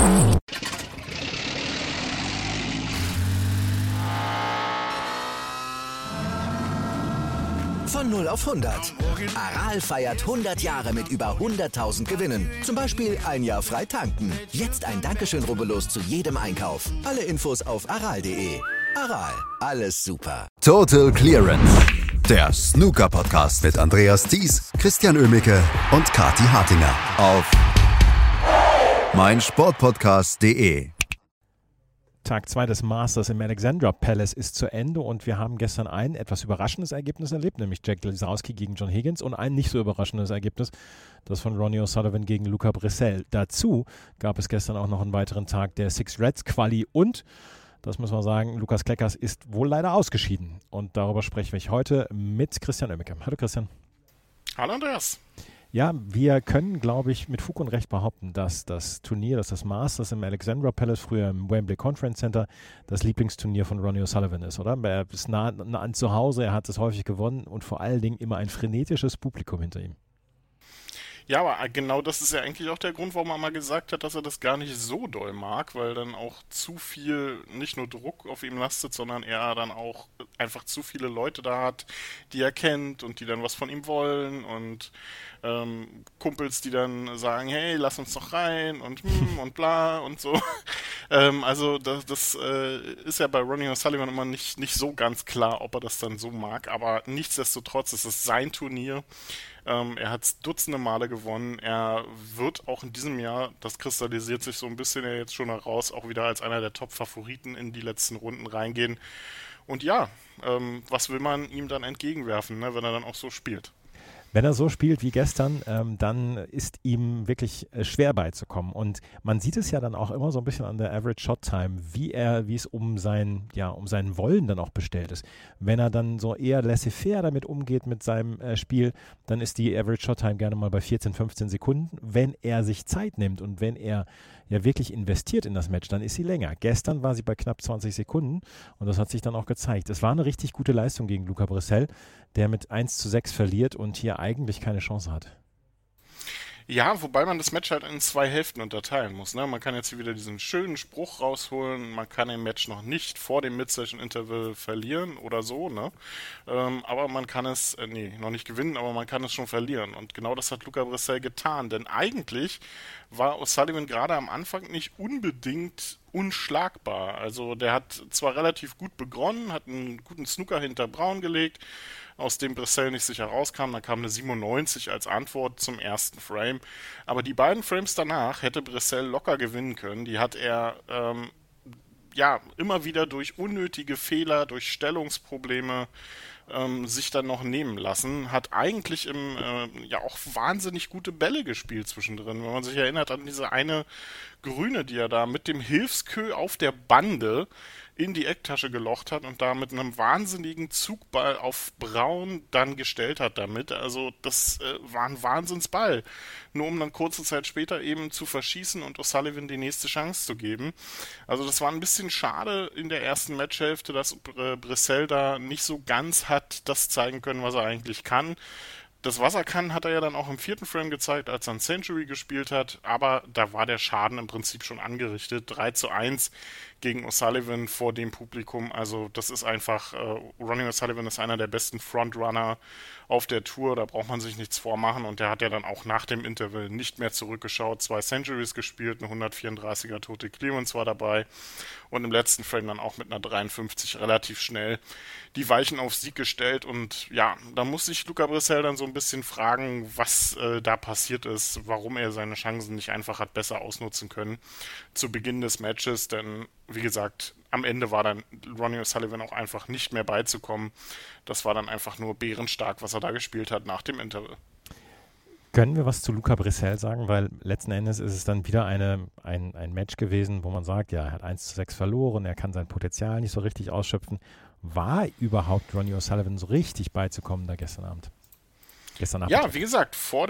Von 0 auf 100. Aral feiert 100 Jahre mit über 100.000 Gewinnen. Zum Beispiel ein Jahr frei tanken. Jetzt ein Dankeschön, rubbellos zu jedem Einkauf. Alle Infos auf aral.de. Aral, alles super. Total Clearance. Der Snooker-Podcast mit Andreas Thies, Christian Oemicke und Kathi Hartinger auf meinsportpodcast.de. Tag 2 des Masters im Alexandra Palace ist zu Ende und wir haben gestern ein etwas überraschendes Ergebnis erlebt, nämlich Jack Lisowski gegen John Higgins und ein nicht so überraschendes Ergebnis, das von Ronnie O'Sullivan gegen Luca Brissell. Dazu gab es gestern auch noch einen weiteren Tag der Six Reds Quali und, das müssen wir sagen, Lukas Kleckers ist wohl leider ausgeschieden. Und darüber spreche ich heute mit Christian Oemicke. Hallo Christian. Hallo Andreas. Ja, wir können, glaube ich, mit Fug und Recht behaupten, dass das Turnier, dass das Masters im Alexandra Palace, früher im Wembley Conference Center, das Lieblingsturnier von Ronnie O'Sullivan ist, oder? Er ist nah an zu Hause, er hat es häufig gewonnen und vor allen Dingen immer ein frenetisches Publikum hinter ihm. Ja, aber genau das ist ja eigentlich auch der Grund, warum er mal gesagt hat, dass er das gar nicht so doll mag, weil dann auch zu viel, nicht nur Druck auf ihm lastet, sondern er dann auch einfach zu viele Leute da hat, die er kennt und die dann was von ihm wollen und Kumpels, die dann sagen, hey, lass uns doch rein und und bla und so. Also das ist ja bei Ronnie O'Sullivan immer nicht so ganz klar, ob er das dann so mag, aber nichtsdestotrotz ist es sein Turnier. Er hat es dutzende Male gewonnen. Er wird auch in diesem Jahr, das kristallisiert sich so ein bisschen ja jetzt schon heraus, auch wieder als einer der Top-Favoriten in die letzten Runden reingehen. Und ja, was will man ihm dann entgegenwerfen, ne, wenn er dann auch so spielt? Wenn er so spielt wie gestern, dann ist ihm wirklich schwer beizukommen. Und man sieht es ja dann auch immer so ein bisschen an der Average Shot Time, wie es um sein Wollen dann auch bestellt ist. Wenn er dann so eher laissez-faire damit umgeht mit seinem Spiel, dann ist die Average Shot Time gerne mal bei 14, 15 Sekunden. Wenn er sich Zeit nimmt und wenn er ja wirklich investiert in das Match, dann ist sie länger. Gestern war sie bei knapp 20 Sekunden und das hat sich dann auch gezeigt. Es war eine richtig gute Leistung gegen Luca Brissell, der mit 1:6 verliert und hier eigentlich keine Chance hat. Ja, wobei man das Match halt in 2 Hälften unterteilen muss. Ne? Man kann jetzt hier wieder diesen schönen Spruch rausholen, man kann ein Match noch nicht vor dem Mid-Session-Interval verlieren oder so, ne? Aber man kann es, noch nicht gewinnen, aber man kann es schon verlieren. Und genau das hat Luca Brissell getan, denn eigentlich war O'Sullivan gerade am Anfang nicht unbedingt unschlagbar. Also der hat zwar relativ gut begonnen, hat einen guten Snooker hinter Braun gelegt, aus dem Brissell nicht sicher rauskam. Dann kam eine 97 als Antwort zum ersten Frame. Aber die beiden Frames danach hätte Brissell locker gewinnen können. Die hat er immer wieder durch unnötige Fehler, durch Stellungsprobleme sich dann noch nehmen lassen. Hat eigentlich auch wahnsinnig gute Bälle gespielt zwischendrin. Wenn man sich erinnert an diese eine Grüne, die er da mit dem Hilfskö auf der Bande in die Ecktasche gelocht hat und da mit einem wahnsinnigen Zugball auf Braun dann gestellt hat damit. Also das war ein Wahnsinnsball. Nur um dann kurze Zeit später eben zu verschießen und O'Sullivan die nächste Chance zu geben. Also das war ein bisschen schade in der ersten Matchhälfte, dass Brissell da nicht so ganz hat das zeigen können, was er eigentlich kann. Das, was er kann, hat er ja dann auch im 4. Frame gezeigt, als er ein Century gespielt hat, aber da war der Schaden im Prinzip schon angerichtet. 3:1 gegen O'Sullivan vor dem Publikum, also das ist einfach, Ronnie O'Sullivan ist einer der besten Frontrunner auf der Tour, da braucht man sich nichts vormachen und der hat ja dann auch nach dem Interval nicht mehr zurückgeschaut, 2 Centuries gespielt, eine 134er Total Clearance war dabei und im letzten Frame dann auch mit einer 53 relativ schnell die Weichen auf Sieg gestellt und ja, da muss sich Luca Brissell dann so ein bisschen fragen, was da passiert ist, warum er seine Chancen nicht einfach hat besser ausnutzen können zu Beginn des Matches, denn wie gesagt, am Ende war dann Ronnie O'Sullivan auch einfach nicht mehr beizukommen. Das war dann einfach nur bärenstark, was er da gespielt hat nach dem Interval. Können wir was zu Luca Brissell sagen? Weil letzten Endes ist es dann wieder ein Match gewesen, wo man sagt, ja, er hat 1:6 verloren, er kann sein Potenzial nicht so richtig ausschöpfen. War überhaupt Ronnie O'Sullivan so richtig beizukommen da gestern Abend? gestern Abend. Ja, wie gesagt, vor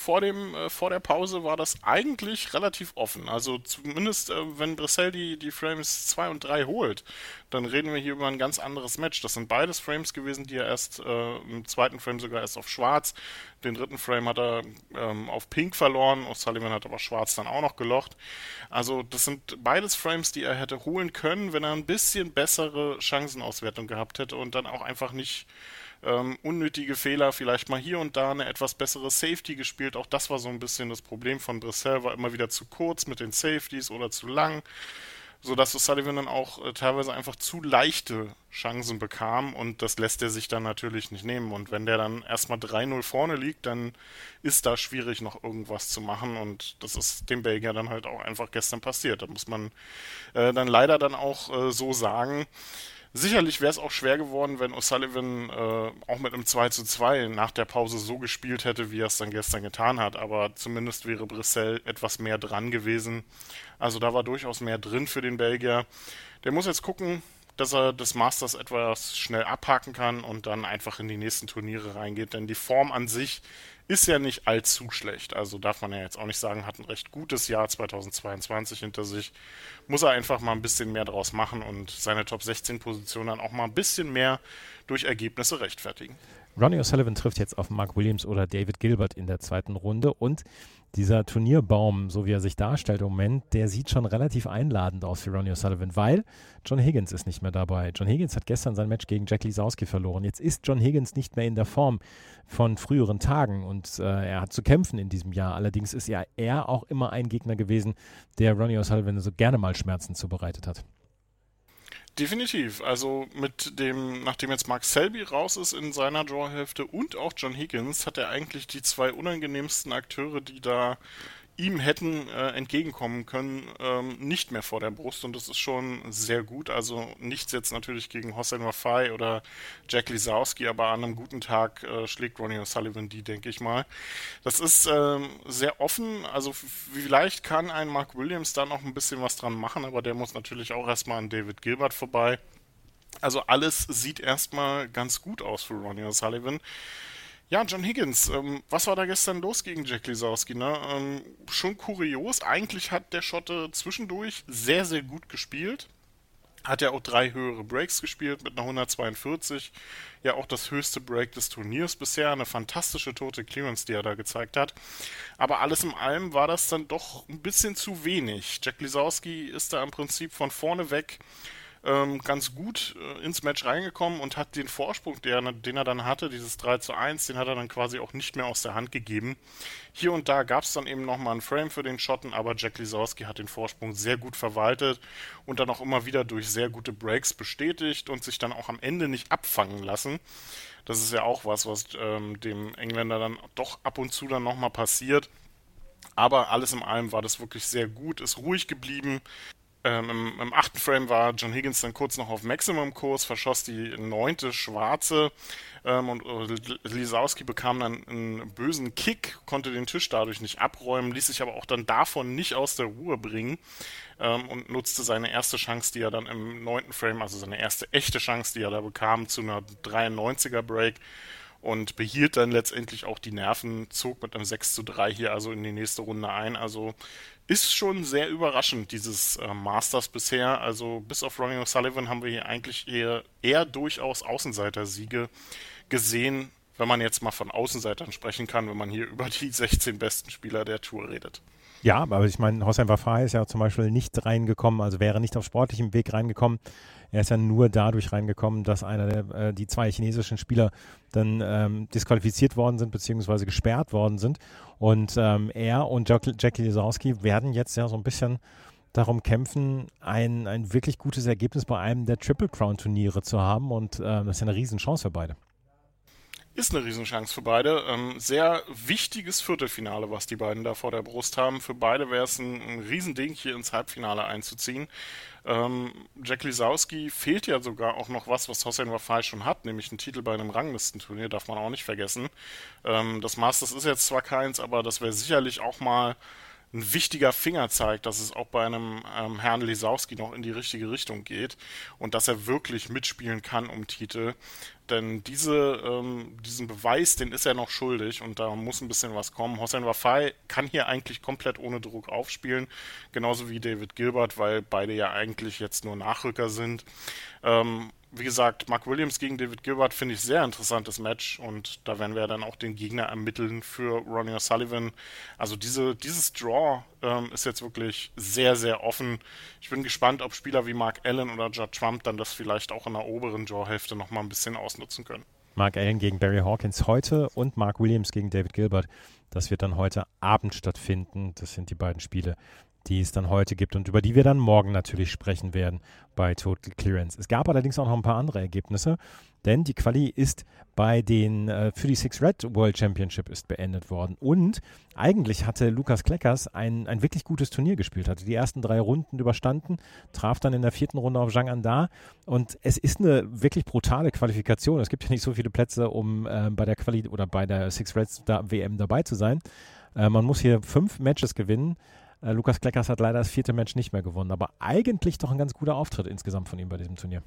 der Pause war das eigentlich relativ offen. Also zumindest, wenn Brissell die Frames 2 und 3 holt, dann reden wir hier über ein ganz anderes Match. Das sind beides Frames gewesen, die er erst im zweiten Frame sogar erst auf Schwarz, den dritten Frame hat er auf Pink verloren, O'Sullivan hat aber Schwarz dann auch noch gelocht. Also das sind beides Frames, die er hätte holen können, wenn er ein bisschen bessere Chancenauswertung gehabt hätte und dann auch einfach nicht unnötige Fehler, vielleicht mal hier und da eine etwas bessere Safety gespielt. Auch das war so ein bisschen das Problem von Brissell, war immer wieder zu kurz mit den Safeties oder zu lang, sodass O'Sullivan dann auch teilweise einfach zu leichte Chancen bekam und das lässt er sich dann natürlich nicht nehmen. Und wenn der dann erstmal 3-0 vorne liegt, dann ist da schwierig noch irgendwas zu machen und das ist dem Belgier dann halt auch einfach gestern passiert. Da muss man dann leider dann auch so sagen. Sicherlich wäre es auch schwer geworden, wenn O'Sullivan auch mit einem 2:2 nach der Pause so gespielt hätte, wie er es dann gestern getan hat. Aber zumindest wäre Brissell etwas mehr dran gewesen. Also da war durchaus mehr drin für den Belgier. Der muss jetzt gucken, dass er das Masters etwas schnell abhaken kann und dann einfach in die nächsten Turniere reingeht. Denn die Form an sich ist ja nicht allzu schlecht. Also darf man ja jetzt auch nicht sagen, hat ein recht gutes Jahr 2022 hinter sich. Muss er einfach mal ein bisschen mehr draus machen und seine Top-16-Position dann auch mal ein bisschen mehr durch Ergebnisse rechtfertigen. Ronnie O'Sullivan trifft jetzt auf Mark Williams oder David Gilbert in der zweiten Runde und dieser Turnierbaum, so wie er sich darstellt im Moment, der sieht schon relativ einladend aus für Ronnie O'Sullivan, weil John Higgins ist nicht mehr dabei. John Higgins hat gestern sein Match gegen Jack Lisowski verloren. Jetzt ist John Higgins nicht mehr in der Form von früheren Tagen und er hat zu kämpfen in diesem Jahr. Allerdings ist ja er auch immer ein Gegner gewesen, der Ronnie O'Sullivan so gerne mal Schmerzen zubereitet hat. Definitiv. Also nachdem jetzt Mark Selby raus ist in seiner Drawhälfte und auch John Higgins, hat er eigentlich die zwei unangenehmsten Akteure, die da ihm hätten entgegenkommen können, nicht mehr vor der Brust und das ist schon sehr gut. Also nichts jetzt natürlich gegen Hossein Wafai oder Jack Lisowski, aber an einem guten Tag schlägt Ronnie O'Sullivan die, denke ich mal. Das ist sehr offen, also vielleicht kann ein Mark Williams da noch ein bisschen was dran machen, aber der muss natürlich auch erstmal an David Gilbert vorbei. Also alles sieht erstmal ganz gut aus für Ronnie O'Sullivan. Ja, John Higgins, was war da gestern los gegen Jack Lisowski? Ne? Schon kurios, eigentlich hat der Schotte zwischendurch sehr, sehr gut gespielt. Hat ja auch 3 höhere Breaks gespielt mit einer 142. Ja, auch das höchste Break des Turniers bisher. Eine fantastische tote Clearance, die er da gezeigt hat. Aber alles in allem war das dann doch ein bisschen zu wenig. Jack Lisowski ist da im Prinzip von vorne weg ganz gut ins Match reingekommen und hat den Vorsprung, den er dann hatte, dieses 3:1, den hat er dann quasi auch nicht mehr aus der Hand gegeben. Hier und da gab es dann eben nochmal einen Frame für den Schotten, aber Jack Lisowski hat den Vorsprung sehr gut verwaltet und dann auch immer wieder durch sehr gute Breaks bestätigt und sich dann auch am Ende nicht abfangen lassen. Das ist ja auch was dem Engländer dann doch ab und zu dann nochmal passiert. Aber alles in allem war das wirklich sehr gut, ist ruhig geblieben. Im 8. Frame war John Higgins dann kurz noch auf Maximum-Kurs, verschoss die 9. Schwarze und Lisowski bekam dann einen bösen Kick, konnte den Tisch dadurch nicht abräumen, ließ sich aber auch dann davon nicht aus der Ruhe bringen und nutzte seine erste Chance, die er dann im 9. Frame, also seine erste echte Chance, die er da bekam, zu einer 93er Break und behielt dann letztendlich auch die Nerven, zog mit einem 6:3 hier also in die nächste Runde ein. Also ist schon sehr überraschend, dieses Masters bisher. Also bis auf Ronnie O'Sullivan haben wir hier eigentlich eher durchaus Außenseiter-Siege gesehen, wenn man jetzt mal von Außenseitern sprechen kann, wenn man hier über die 16 besten Spieler der Tour redet. Ja, aber ich meine, Hossein Wafai ist ja zum Beispiel nicht reingekommen, also wäre nicht auf sportlichem Weg reingekommen. Er ist ja nur dadurch reingekommen, dass die 2 chinesischen Spieler dann disqualifiziert worden sind, beziehungsweise gesperrt worden sind. Und er und Jackie Lisowski werden jetzt ja so ein bisschen darum kämpfen, ein wirklich gutes Ergebnis bei einem der Triple Crown Turniere zu haben. Und das ist ja eine Riesenchance für beide. Ist eine Riesenchance für beide. Sehr wichtiges Viertelfinale, was die beiden da vor der Brust haben. Für beide wäre es ein Riesending, hier ins Halbfinale einzuziehen. Jack Lisowski fehlt ja sogar auch noch was Hossein Wafai schon hat, nämlich einen Titel bei einem Ranglistenturnier, darf man auch nicht vergessen. Das Masters ist jetzt zwar keins, aber das wäre sicherlich auch mal ein wichtiger Fingerzeig, dass es auch bei einem Herrn Lisowski noch in die richtige Richtung geht und dass er wirklich mitspielen kann um Titel. Denn diesen Beweis, den ist er noch schuldig und da muss ein bisschen was kommen. Hossein Wafai kann hier eigentlich komplett ohne Druck aufspielen, genauso wie David Gilbert, weil beide ja eigentlich jetzt nur Nachrücker sind. Wie gesagt, Mark Williams gegen David Gilbert finde ich sehr interessantes Match und da werden wir dann auch den Gegner ermitteln für Ronnie O'Sullivan. Also dieses Draw ist jetzt wirklich sehr, sehr offen. Ich bin gespannt, ob Spieler wie Mark Allen oder Judd Trump dann das vielleicht auch in der oberen Draw-Hälfte nochmal ein bisschen ausnutzen können. Mark Allen gegen Barry Hawkins heute und Mark Williams gegen David Gilbert. Das wird dann heute Abend stattfinden. Das sind die beiden Spiele, die es dann heute gibt und über die wir dann morgen natürlich sprechen werden bei Total Clearance. Es gab allerdings auch noch ein paar andere Ergebnisse, denn die Quali ist für die Six Red World Championship ist beendet worden und eigentlich hatte Lukas Kleckers ein wirklich gutes Turnier gespielt, hatte die ersten 3 Runden überstanden, traf dann in der 4. Runde auf Zhang Anda und es ist eine wirklich brutale Qualifikation. Es gibt ja nicht so viele Plätze, um bei der Quali oder bei der Six Reds WM dabei zu sein. Man muss hier 5 Matches gewinnen. Lukas Kleckers hat leider das 4. Match nicht mehr gewonnen, aber eigentlich doch ein ganz guter Auftritt insgesamt von ihm bei diesem Turnier.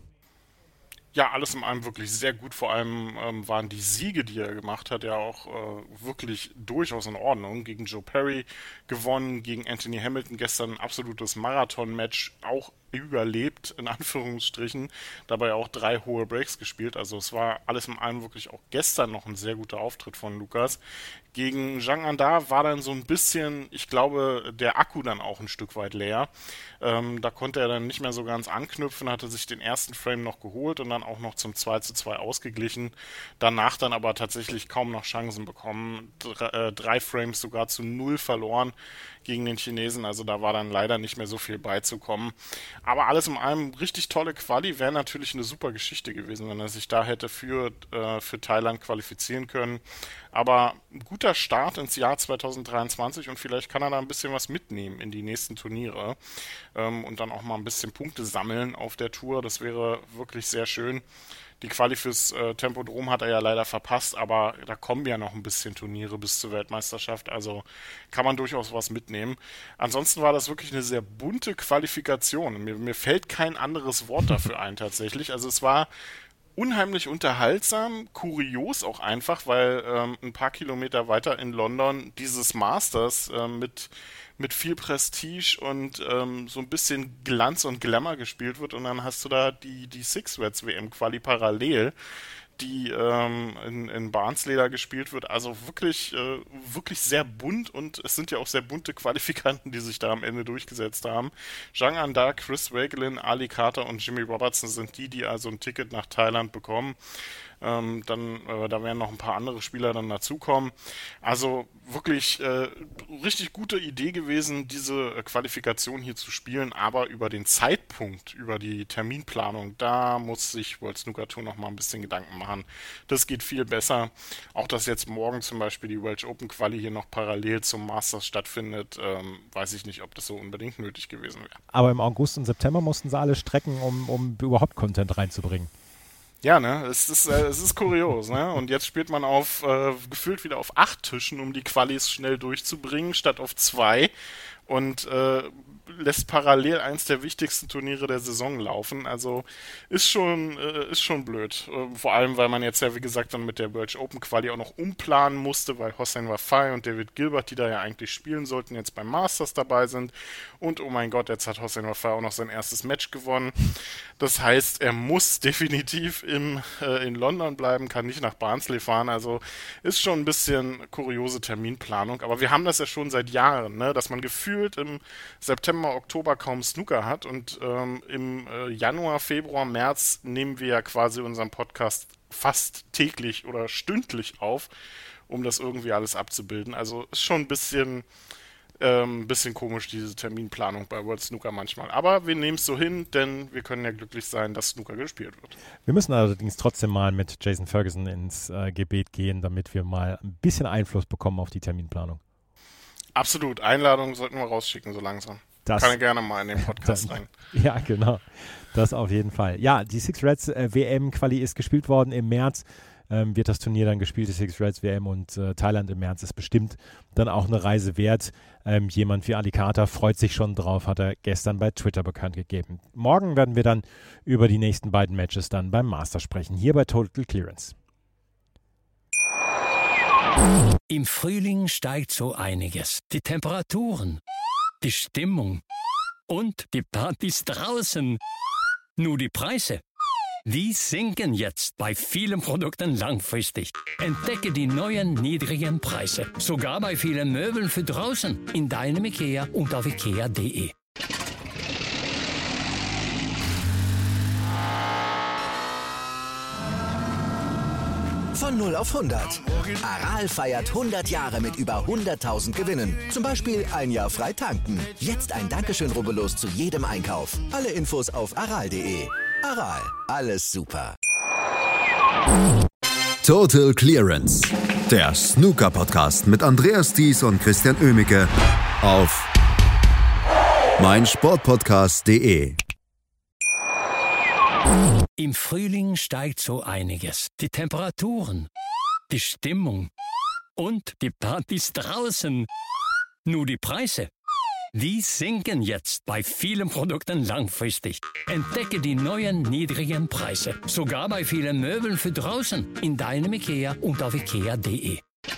Ja, alles in allem wirklich sehr gut. Vor allem waren die Siege, die er gemacht hat, ja auch wirklich durchaus in Ordnung. Gegen Joe Perry gewonnen, gegen Anthony Hamilton gestern ein absolutes Marathon-Match, auch überlebt, in Anführungsstrichen, dabei auch 3 hohe Breaks gespielt. Also es war alles in allem wirklich auch gestern noch ein sehr guter Auftritt von Lukas. Gegen Zhang Anda war dann so ein bisschen, ich glaube, der Akku dann auch ein Stück weit leer. Da konnte er dann nicht mehr so ganz anknüpfen, hatte sich den ersten Frame noch geholt und dann auch noch zum 2:2 ausgeglichen. Danach dann aber tatsächlich kaum noch Chancen bekommen. 3 Frames sogar zu 0 verloren gegen den Chinesen, also da war dann leider nicht mehr so viel beizukommen. Aber alles in allem richtig tolle Quali, wäre natürlich eine super Geschichte gewesen, wenn er sich da hätte für Thailand qualifizieren können. Aber ein guter Start ins Jahr 2023 und vielleicht kann er da ein bisschen was mitnehmen in die nächsten Turniere und dann auch mal ein bisschen Punkte sammeln auf der Tour. Das wäre wirklich sehr schön. Die Quali fürs Tempodrom hat er ja leider verpasst, aber da kommen ja noch ein bisschen Turniere bis zur Weltmeisterschaft, also kann man durchaus was mitnehmen. Ansonsten war das wirklich eine sehr bunte Qualifikation. Mir fällt kein anderes Wort dafür ein tatsächlich. Also es war unheimlich unterhaltsam, kurios auch einfach, weil ein paar Kilometer weiter in London dieses Masters mit viel Prestige und so ein bisschen Glanz und Glamour gespielt wird und dann hast du da die Six Reds WM Quali parallel, die in Barnsley gespielt wird. Also wirklich sehr bunt und es sind ja auch sehr bunte Qualifikanten, die sich da am Ende durchgesetzt haben. Zhang Anda, Chris Wakelin, Ali Carter und Jimmy Robertson sind die also ein Ticket nach Thailand bekommen. Da werden noch ein paar andere Spieler dann dazukommen. Also wirklich richtig gute Idee gewesen, diese Qualifikation hier zu spielen, aber über den Zeitpunkt, über die Terminplanung, da muss sich World Snooker Tour noch mal ein bisschen Gedanken machen. Das geht viel besser. Auch, dass jetzt morgen zum Beispiel die Welsh Open Quali hier noch parallel zum Masters stattfindet, weiß ich nicht, ob das so unbedingt nötig gewesen wäre. Aber im August und September mussten sie alle strecken, um überhaupt Content reinzubringen. Ja, ne, es ist kurios, ne? Und jetzt spielt man gefühlt wieder auf 8 Tischen, um die Qualis schnell durchzubringen, statt auf 2 und lässt parallel eins der wichtigsten Turniere der Saison laufen. Also ist schon blöd. Vor allem, weil man jetzt ja, wie gesagt, dann mit der Welsh Open Quali auch noch umplanen musste, weil Hossein Wafai und David Gilbert, die da ja eigentlich spielen sollten, jetzt beim Masters dabei sind. Und oh mein Gott, jetzt hat Hossein Wafai auch noch sein erstes Match gewonnen. Das heißt, er muss definitiv in London bleiben, kann nicht nach Barnsley fahren. Also ist schon ein bisschen kuriose Terminplanung. Aber wir haben das ja schon seit Jahren, ne? Dass man gefühlt im September, Oktober kaum Snooker hat und im Januar, Februar, März nehmen wir ja quasi unseren Podcast fast täglich oder stündlich auf, um das irgendwie alles abzubilden. Also ist schon ein bisschen komisch, diese Terminplanung bei World Snooker manchmal. Aber wir nehmen es so hin, denn wir können ja glücklich sein, dass Snooker gespielt wird. Wir müssen allerdings trotzdem mal mit Jason Ferguson ins Gebet gehen, damit wir mal ein bisschen Einfluss bekommen auf die Terminplanung. Absolut. Einladungen sollten wir rausschicken, so langsam. Kann er gerne mal in den Podcast rein. Ja, genau. Das auf jeden Fall. Ja, die Six Reds WM-Quali ist gespielt worden im März. wird das Turnier dann gespielt, die Six Reds WM, und Thailand im März ist bestimmt dann auch eine Reise wert. Jemand wie Ali Carter freut sich schon drauf, hat er gestern bei Twitter bekannt gegeben. Morgen werden wir dann über die nächsten beiden Matches dann beim Master sprechen, hier bei Total Clearance. Im Frühling steigt so einiges. Die Temperaturen, die Stimmung und die Partys draußen. Nur die Preise, die sinken jetzt bei vielen Produkten langfristig. Entdecke die neuen niedrigen Preise, sogar bei vielen Möbeln für draußen, in deinem IKEA und auf ikea.de. Von 0 auf 100. Aral feiert 100 Jahre mit über 100.000 Gewinnen. Zum Beispiel ein Jahr frei tanken. Jetzt ein Dankeschön, rubbellos zu jedem Einkauf. Alle Infos auf aral.de. Aral, alles super. Total Clearance, der Snooker-Podcast mit Andreas Thies und Christian Oemicke auf meinsportpodcast.de. Im Frühling steigt so einiges. Die Temperaturen, die Stimmung und die Partys draußen. Nur die Preise, die sinken jetzt bei vielen Produkten langfristig. Entdecke die neuen niedrigen Preise, sogar bei vielen Möbeln für draußen, in deinem IKEA und auf ikea.de.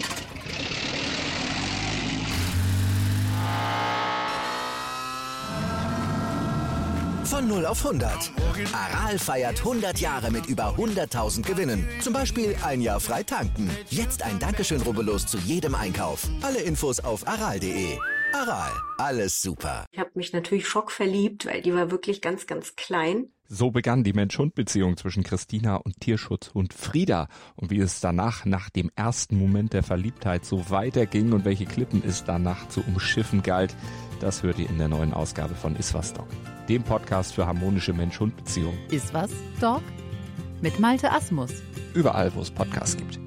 Von 0 auf 100. Aral feiert 100 Jahre mit über 100.000 Gewinnen. Zum Beispiel ein Jahr frei tanken. Jetzt ein Dankeschön, rubbellos zu jedem Einkauf. Alle Infos auf aral.de. Aral, alles super. Ich habe mich natürlich schockverliebt, weil die war wirklich ganz, ganz klein. So begann die Mensch-Hund-Beziehung zwischen Christina und Tierschutzhund Frieda. Und wie es danach, nach dem ersten Moment der Verliebtheit, so weiterging und welche Klippen es danach zu umschiffen galt, das hört ihr in der neuen Ausgabe von Iswas Dog, dem Podcast für harmonische Mensch-Hund-Beziehungen. Iswas Dog? Mit Malte Asmus. Überall, wo es Podcasts gibt.